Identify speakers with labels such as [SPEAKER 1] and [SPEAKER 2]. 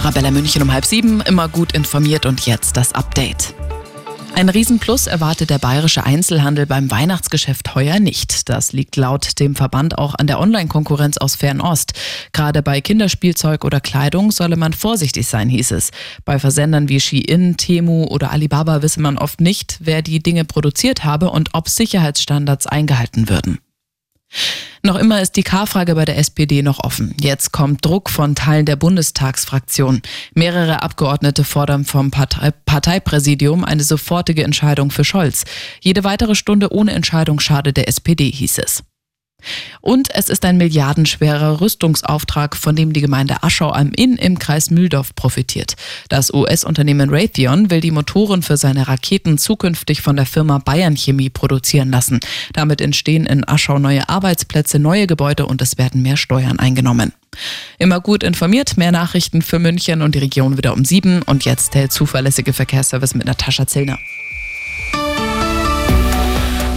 [SPEAKER 1] Arabella München um 6:30, immer gut informiert und jetzt das Update. Ein Riesenplus erwartet der bayerische Einzelhandel beim Weihnachtsgeschäft heuer nicht. Das liegt laut dem Verband auch an der Online-Konkurrenz aus Fernost. Gerade bei Kinderspielzeug oder Kleidung solle man vorsichtig sein, hieß es. Bei Versendern wie Shein, Temu oder Alibaba wisse man oft nicht, wer die Dinge produziert habe und ob Sicherheitsstandards eingehalten würden. Noch immer ist die K-Frage bei der SPD noch offen. Jetzt kommt Druck von Teilen der Bundestagsfraktion. Mehrere Abgeordnete fordern vom Parteipräsidium eine sofortige Entscheidung für Scholz. Jede weitere Stunde ohne Entscheidung schadet der SPD, hieß es. Und es ist ein milliardenschwerer Rüstungsauftrag, von dem die Gemeinde Aschau am Inn im Kreis Mühldorf profitiert. Das US-Unternehmen Raytheon will die Motoren für seine Raketen zukünftig von der Firma Bayern Chemie produzieren lassen. Damit entstehen in Aschau neue Arbeitsplätze, neue Gebäude und es werden mehr Steuern eingenommen. Immer gut informiert, mehr Nachrichten für München und die Region wieder um 7 und jetzt der zuverlässige Verkehrsservice mit Natascha Zillner.